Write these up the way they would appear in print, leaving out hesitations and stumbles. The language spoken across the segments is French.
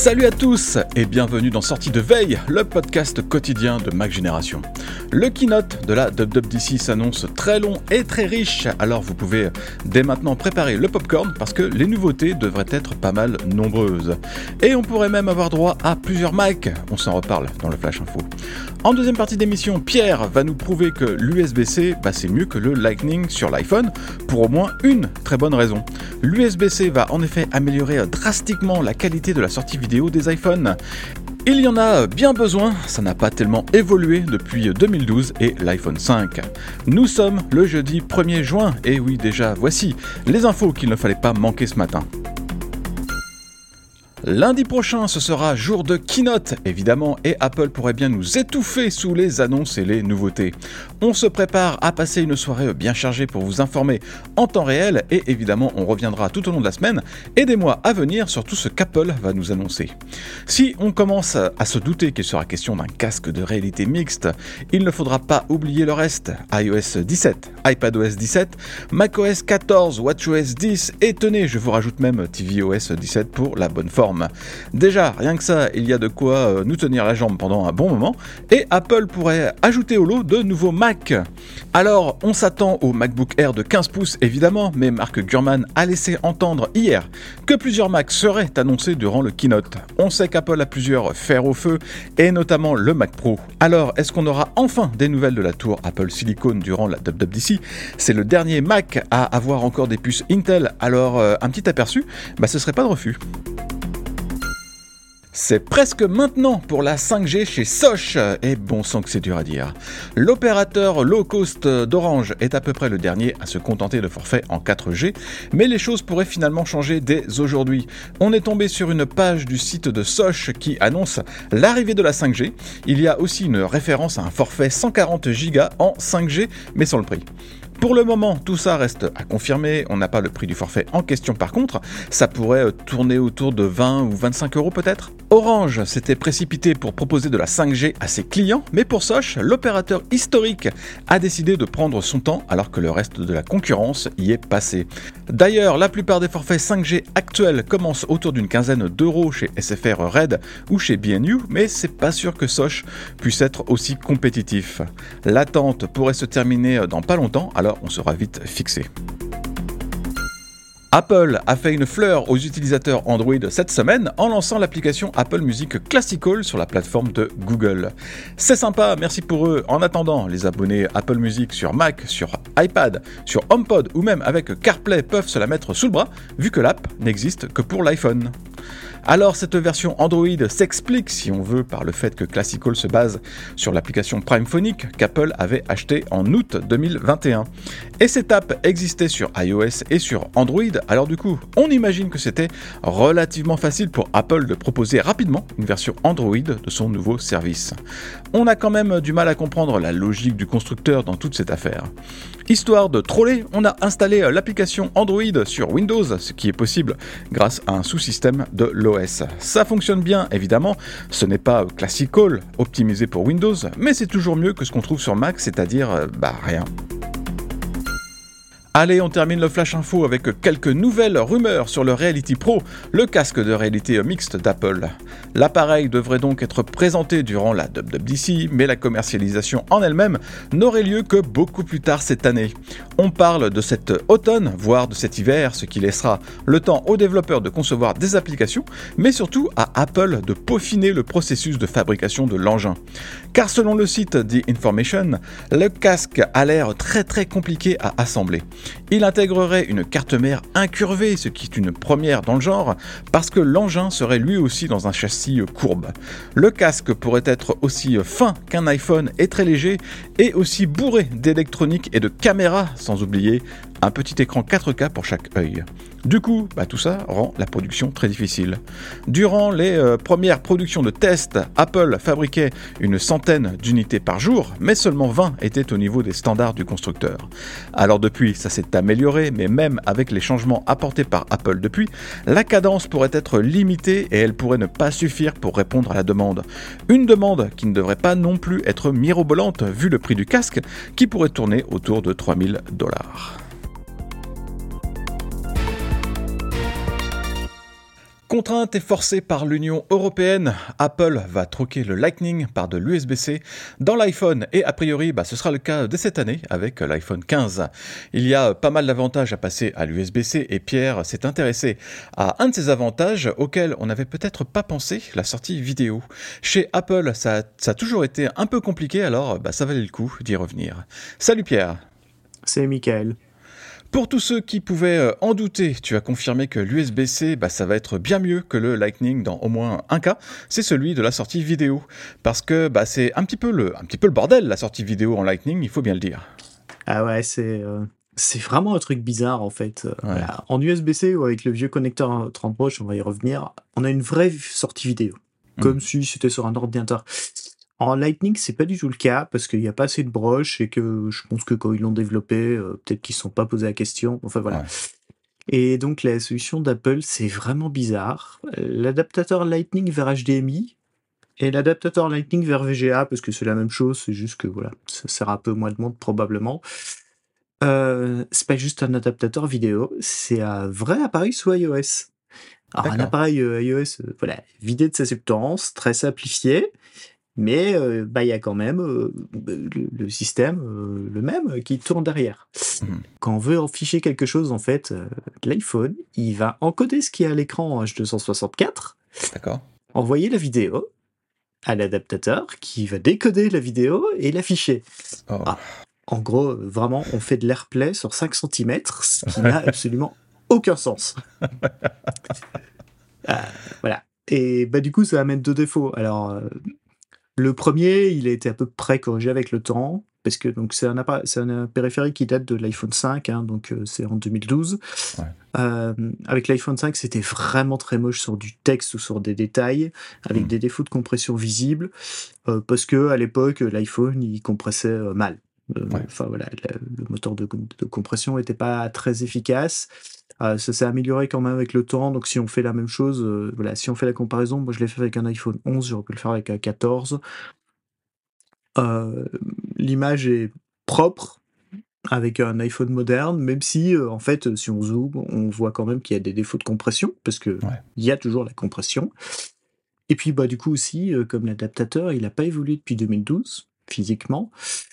Salut à tous et bienvenue dans Sortie de Veille, le podcast quotidien de Mac Génération. Le keynote de la WWDC s'annonce très long et très riche, alors vous pouvez dès maintenant préparer le popcorn parce que les nouveautés devraient être pas mal nombreuses. Et on pourrait même avoir droit à plusieurs Macs, on s'en reparle dans le Flash Info. En deuxième partie d'émission, Pierre va nous prouver que l'USB-C, c'est mieux que le Lightning sur l'iPhone, pour au moins une très bonne raison. L'USB-C va en effet améliorer drastiquement la qualité de la sortie vidéo des iPhones. Il y en a bien besoin, ça n'a pas tellement évolué depuis 2012 et l'iPhone 5. Nous sommes le jeudi 1er juin, et oui déjà voici les infos qu'il ne fallait pas manquer ce matin. Lundi prochain, ce sera jour de keynote, évidemment, et Apple pourrait bien nous étouffer sous les annonces et les nouveautés. On se prépare à passer une soirée bien chargée pour vous informer en temps réel, et évidemment, on reviendra tout au long de la semaine et des mois à venir sur tout ce qu'Apple va nous annoncer. Si on commence à se douter qu'il sera question d'un casque de réalité mixte, il ne faudra pas oublier le reste. iOS 17, iPadOS 17, macOS 14, watchOS 10, et tenez, je vous rajoute même tvOS 17 pour la bonne forme. Déjà, rien que ça, il y a de quoi nous tenir la jambe pendant un bon moment, et Apple pourrait ajouter au lot de nouveaux Mac. Alors, on s'attend au MacBook Air de 15 pouces évidemment, mais Mark Gurman a laissé entendre hier que plusieurs Macs seraient annoncés durant le keynote. On sait qu'Apple a plusieurs fers au feu, et notamment le Mac Pro. Alors, est-ce qu'on aura enfin des nouvelles de la tour Apple Silicon durant la WWDC ? C'est le dernier Mac à avoir encore des puces Intel, alors un petit aperçu, ce serait pas de refus. C'est presque maintenant pour la 5G chez Sosh, et bon sang que c'est dur à dire. L'opérateur low cost d'Orange est à peu près le dernier à se contenter de forfaits en 4G, mais les choses pourraient finalement changer dès aujourd'hui. On est tombé sur une page du site de Sosh qui annonce l'arrivée de la 5G. Il y a aussi une référence à un forfait 140 Go en 5G, mais sans le prix. Pour le moment, tout ça reste à confirmer, on n'a pas le prix du forfait en question par contre, ça pourrait tourner autour de 20 ou 25 € peut-être. Orange s'était précipité pour proposer de la 5G à ses clients, mais pour Sosh, l'opérateur historique a décidé de prendre son temps alors que le reste de la concurrence y est passé. D'ailleurs, la plupart des forfaits 5G actuels commencent autour d'une quinzaine d'euros chez SFR Red ou chez BNU, mais c'est pas sûr que Sosh puisse être aussi compétitif. L'attente pourrait se terminer dans pas longtemps, alors on sera vite fixé. Apple a fait une fleur aux utilisateurs Android cette semaine en lançant l'application Apple Music Classical sur la plateforme de Google. C'est sympa, merci pour eux. En attendant, les abonnés Apple Music sur Mac, sur iPad, sur HomePod ou même avec CarPlay peuvent se la mettre sous le bras, vu que l'app n'existe que pour l'iPhone. Alors cette version Android s'explique, si on veut, par le fait que Classical se base sur l'application Prime Phonic qu'Apple avait achetée en août 2021. Et cette app existait sur iOS et sur Android, alors du coup, on imagine que c'était relativement facile pour Apple de proposer rapidement une version Android de son nouveau service. On a quand même du mal à comprendre la logique du constructeur dans toute cette affaire. Histoire de troller, on a installé l'application Android sur Windows, ce qui est possible grâce à un sous-système de l'OS. Ça fonctionne bien, évidemment, ce n'est pas Classical optimisé pour Windows, mais c'est toujours mieux que ce qu'on trouve sur Mac, c'est-à-dire, rien. Allez, on termine le Flash Info avec quelques nouvelles rumeurs sur le Reality Pro, le casque de réalité mixte d'Apple. L'appareil devrait donc être présenté durant la WWDC, mais la commercialisation en elle-même n'aurait lieu que beaucoup plus tard cette année. On parle de cet automne, voire de cet hiver, ce qui laissera le temps aux développeurs de concevoir des applications, mais surtout à Apple de peaufiner le processus de fabrication de l'engin. Car selon le site The Information, le casque a l'air très compliqué à assembler. Il intégrerait une carte mère incurvée, ce qui est une première dans le genre, parce que l'engin serait lui aussi dans un châssis courbe. Le casque pourrait être aussi fin qu'un iPhone et très léger, et aussi bourré d'électronique et de caméras, sans oublier un petit écran 4K pour chaque œil. Du coup, tout ça rend la production très difficile. Durant les premières productions de tests, Apple fabriquait une centaine d'unités par jour, mais seulement 20 étaient au niveau des standards du constructeur. Alors depuis, ça s'est amélioré, mais même avec les changements apportés par Apple depuis, la cadence pourrait être limitée et elle pourrait ne pas suffire pour répondre à la demande. Une demande qui ne devrait pas non plus être mirobolante vu le prix du casque, qui pourrait tourner autour de $3000. Contrainte et forcée par l'Union européenne, Apple va troquer le Lightning par de l'USB-C dans l'iPhone et a priori ce sera le cas dès cette année avec l'iPhone 15. Il y a pas mal d'avantages à passer à l'USB-C et Pierre s'est intéressé à un de ces avantages auxquels on n'avait peut-être pas pensé, la sortie vidéo. Chez Apple, ça a toujours été un peu compliqué, alors ça valait le coup d'y revenir. Salut Pierre. C'est Michael. Pour tous ceux qui pouvaient en douter, tu as confirmé que l'USB-C, ça va être bien mieux que le Lightning dans au moins un cas, c'est celui de la sortie vidéo. Parce que c'est un petit peu le bordel, la sortie vidéo en Lightning, il faut bien le dire. Ah ouais, c'est vraiment un truc bizarre en fait. Ouais. Voilà. En USB-C ou avec le vieux connecteur 30 proches, on va y revenir, on a une vraie sortie vidéo. Comme si c'était sur un ordinateur. En Lightning, c'est pas du tout le cas parce qu'il n'y a pas assez de broches et que je pense que quand ils l'ont développé, peut-être qu'ils ne se sont pas posé la question. Enfin voilà. Ouais. Et donc la solution d'Apple, c'est vraiment bizarre. L'adaptateur Lightning vers HDMI et l'adaptateur Lightning vers VGA, parce que c'est la même chose, c'est juste que voilà, ça sert un peu moins de monde probablement. C'est pas juste un adaptateur vidéo, c'est un vrai appareil sous iOS. Alors un D'accord. appareil iOS, voilà, vidé de sa substance, très simplifié. Mais il y a quand même le système, le même, qui tourne derrière. Quand on veut afficher quelque chose, en fait, l'iPhone, il va encoder ce qui est à l'écran en H264, D'accord. envoyer la vidéo à l'adaptateur, qui va décoder la vidéo et l'afficher. Oh. Ah, en gros, vraiment, on fait de l'AirPlay sur 5 cm, ce qui n'a absolument aucun sens. Voilà. Et du coup, ça amène deux défauts. Alors... le premier, il a été à peu près corrigé avec le temps, parce que donc c'est un périphérique qui date de l'iPhone 5, donc c'est en 2012. Ouais. Avec l'iPhone 5, c'était vraiment très moche sur du texte ou sur des détails, avec des défauts de compression visibles, parce que à l'époque, l'iPhone, il compressait mal. Enfin voilà, le moteur de compression n'était pas très efficace. Ça s'est amélioré quand même avec le temps, donc si on fait la même chose, voilà, si on fait la comparaison, moi je l'ai fait avec un iPhone 11, j'aurais pu le faire avec un 14. L'image est propre avec un iPhone moderne, même si en fait, si on zoome, on voit quand même qu'il y a des défauts de compression, parce que il y a toujours la compression. Et puis du coup aussi, comme l'adaptateur, il n'a pas évolué depuis 2012, physiquement,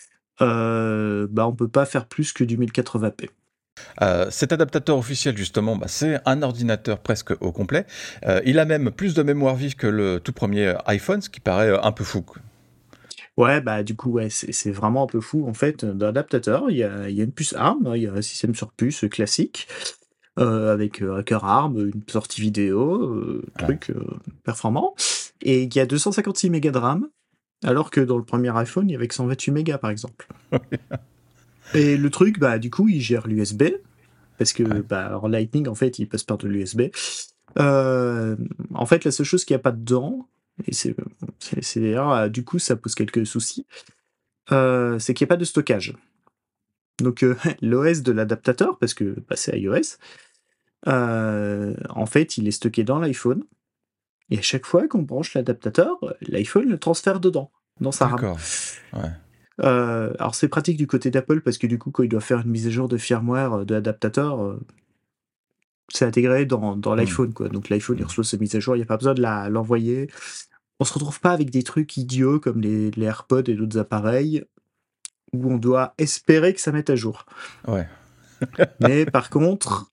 on peut pas faire plus que du 1080p. Cet adaptateur officiel, justement, c'est un ordinateur presque au complet. Il a même plus de mémoire vive que le tout premier iPhone, ce qui paraît un peu fou. Ouais, du coup, ouais, c'est vraiment un peu fou. En fait, dans l'adaptateur, il y a une puce ARM, il y a un système sur puce classique, avec un cœur ARM, une sortie vidéo, performant. Et il y a 256 mégas de RAM, alors que dans le premier iPhone, il y avait que 128 mégas, par exemple. Et le truc, du coup, il gère l'USB, parce que en Lightning, en fait, il passe par de l'USB. En fait, la seule chose qu'il n'y a pas dedans, et c'est d'ailleurs, du coup, ça pose quelques soucis, c'est qu'il n'y a pas de stockage. Donc, l'OS de l'adaptateur, parce que c'est iOS, en fait, il est stocké dans l'iPhone, et à chaque fois qu'on branche l'adaptateur, l'iPhone le transfère dedans, dans sa RAM. D'accord. Ouais. Alors c'est pratique du côté d'Apple parce que du coup quand il doit faire une mise à jour de firmware de l'adaptateur, c'est intégré dans l'iPhone quoi. Donc l'iPhone il reçoit sa mise à jour, il n'y a pas besoin de l'envoyer. On se retrouve pas avec des trucs idiots comme les AirPods et d'autres appareils où on doit espérer que ça mette à jour. Ouais. Mais par contre,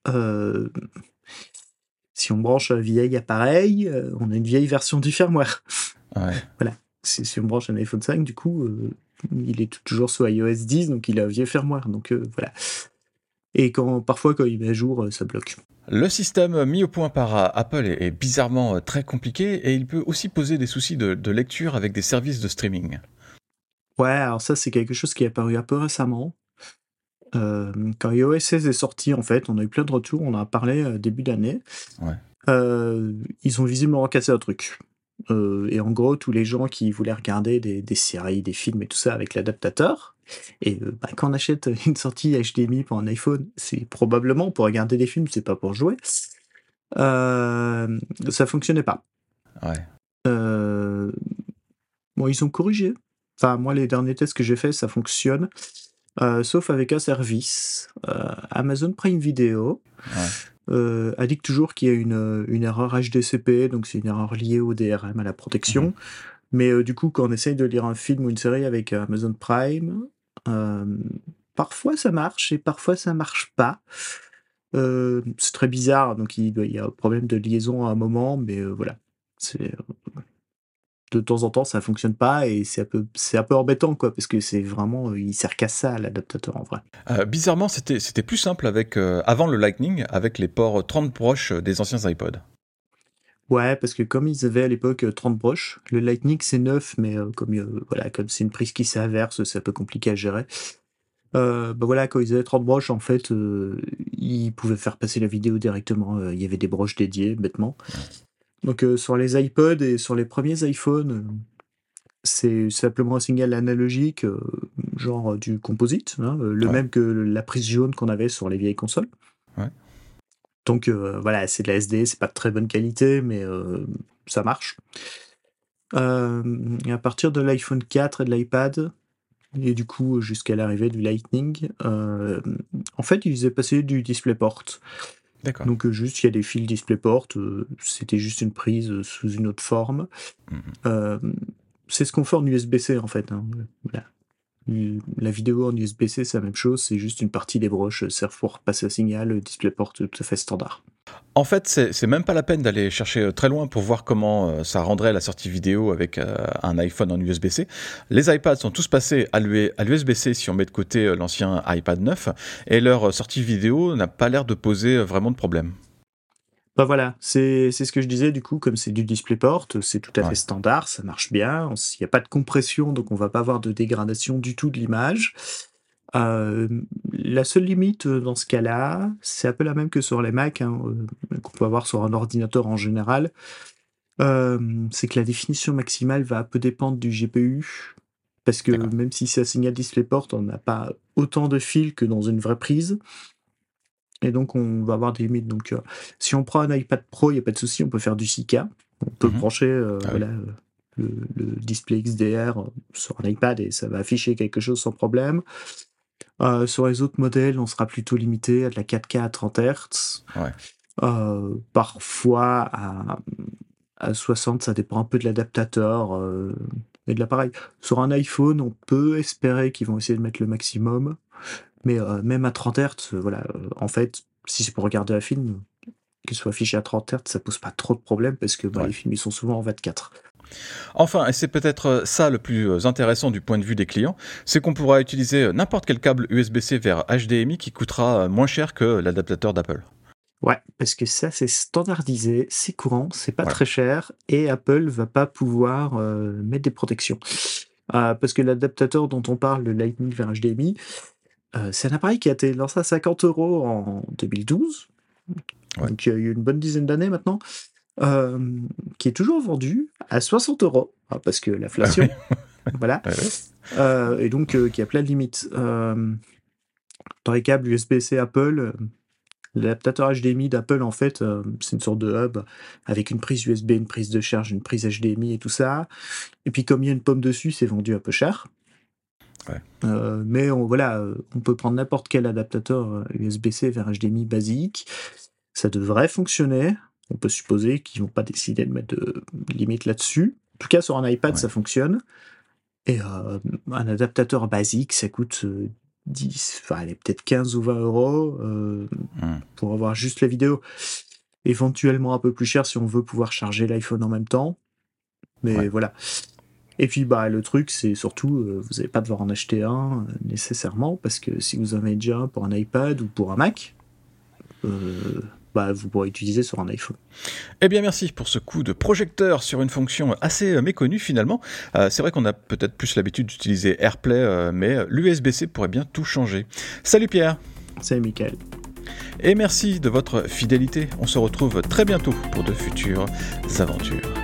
si on branche un vieil appareil, on a une vieille version du firmware. Ouais. Voilà. Si on branche un iPhone 5, du coup, il est toujours sous iOS 10, donc il a un vieux firmware. Donc voilà. Et parfois, quand il met à jour, ça bloque. Le système mis au point par Apple est bizarrement très compliqué et il peut aussi poser des soucis de lecture avec des services de streaming. Ouais, alors ça, c'est quelque chose qui est apparu un peu récemment. Quand iOS 16 est sorti, en fait, on a eu plein de retours, on en a parlé début d'année. Ouais. Ils ont visiblement cassé un truc. Et en gros, tous les gens qui voulaient regarder des séries, des films et tout ça avec l'adaptateur, et quand on achète une sortie HDMI pour un iPhone, c'est probablement pour regarder des films, c'est pas pour jouer. Ça fonctionnait pas. Ouais. Bon, ils ont corrigé. Enfin, moi, les derniers tests que j'ai faits, ça fonctionne. Sauf avec un service, Amazon Prime Video, indique toujours qu'il y a une erreur HDCP, donc c'est une erreur liée au DRM, à la protection. Mais du coup, quand on essaye de lire un film ou une série avec Amazon Prime, parfois ça marche et parfois ça marche pas. C'est très bizarre, donc il y a un problème de liaison à un moment, mais voilà. De temps en temps, ça fonctionne pas et c'est un peu embêtant, quoi, parce que c'est vraiment, il sert qu'à ça, l'adaptateur, en vrai. Bizarrement, c'était plus simple avec avant le Lightning, avec les ports 30 broches des anciens iPods. Ouais, parce que comme ils avaient à l'époque 30 broches, le Lightning c'est 9, mais voilà, comme c'est une prise qui s'inverse, c'est un peu compliqué à gérer. Voilà, quand ils avaient 30 broches, en fait, ils pouvaient faire passer la vidéo directement. Il y avait des broches dédiées, bêtement. Donc sur les iPods et sur les premiers iPhones, c'est simplement un signal analogique, genre du composite, hein, le même que la prise jaune qu'on avait sur les vieilles consoles. Ouais. Donc voilà, c'est de la SD, c'est pas de très bonne qualité, mais ça marche. Et à partir de l'iPhone 4 et de l'iPad, et du coup jusqu'à l'arrivée du Lightning, en fait, ils faisaient passer du DisplayPort. D'accord. Donc juste, il y a des fils DisplayPort, c'était juste une prise sous une autre forme. C'est ce qu'on fait en USB-C, en fait. Hein. Voilà. La vidéo en USB-C, c'est la même chose, c'est juste une partie des broches servent pour passer un signal DisplayPort tout à fait standard. En fait, c'est même pas la peine d'aller chercher très loin pour voir comment ça rendrait la sortie vidéo avec un iPhone en USB-C. Les iPads sont tous passés à l'USB-C si on met de côté l'ancien iPad 9, et leur sortie vidéo n'a pas l'air de poser vraiment de problème. Bah voilà, c'est ce que je disais, du coup, comme c'est du DisplayPort, c'est tout à fait standard, ça marche bien, il n'y a pas de compression, donc on va pas avoir de dégradation du tout de l'image. La seule limite dans ce cas-là, c'est un peu la même que sur les Mac, hein, qu'on peut avoir sur un ordinateur en général, c'est que la définition maximale va un peu dépendre du GPU, parce que même si c'est un signal DisplayPort, on n'a pas autant de fils que dans une vraie prise. Et donc, on va avoir des limites. Donc, si on prend un iPad Pro, il n'y a pas de souci, on peut faire du 4K. On peut brancher le display XDR sur un iPad et ça va afficher quelque chose sans problème. Sur les autres modèles, on sera plutôt limité à de la 4K à 30 Hz. Parfois à 60, ça dépend un peu de l'adaptateur et de l'appareil. Sur un iPhone, on peut espérer qu'ils vont essayer de mettre le maximum. Mais même à 30 Hz, voilà, en fait, si c'est pour regarder un film, qu'il soit affiché à 30 Hz, ça pose pas trop de problèmes parce que les films ils sont souvent en 24. Enfin, et c'est peut-être ça le plus intéressant du point de vue des clients, c'est qu'on pourra utiliser n'importe quel câble USB-C vers HDMI qui coûtera moins cher que l'adaptateur d'Apple. Ouais, parce que ça c'est standardisé, c'est courant, c'est pas très cher et Apple va pas pouvoir mettre des protections. Parce que l'adaptateur dont on parle, le Lightning vers HDMI, c'est un appareil qui a été lancé à 50 € en 2012, donc il y a eu une bonne dizaine d'années maintenant, qui est toujours vendu à 60 €, parce que l'inflation, voilà, et donc qui a plein de limites. Dans les câbles USB-C Apple, l'adaptateur HDMI d'Apple, en fait, c'est une sorte de hub avec une prise USB, une prise de charge, une prise HDMI et tout ça. Et puis comme il y a une pomme dessus, c'est vendu un peu cher. Mais on peut prendre n'importe quel adaptateur USB-C vers HDMI basique. Ça devrait fonctionner. On peut supposer qu'ils vont pas décider de mettre de limite là-dessus. En tout cas, sur un iPad, ça fonctionne. Et un adaptateur basique, ça coûte 10, peut-être 15 ou 20 € pour avoir juste la vidéo. Éventuellement un peu plus cher si on veut pouvoir charger l'iPhone en même temps. Mais voilà. Et puis le truc, c'est surtout, vous n'allez pas devoir en acheter un nécessairement, parce que si vous en avez déjà un pour un iPad ou pour un Mac, vous pourrez utiliser sur un iPhone. Eh bien merci pour ce coup de projecteur sur une fonction assez méconnue finalement. C'est vrai qu'on a peut-être plus l'habitude d'utiliser AirPlay, mais l'USB-C pourrait bien tout changer. Salut Pierre. Salut Michael. Et merci de votre fidélité. On se retrouve très bientôt pour de futures aventures.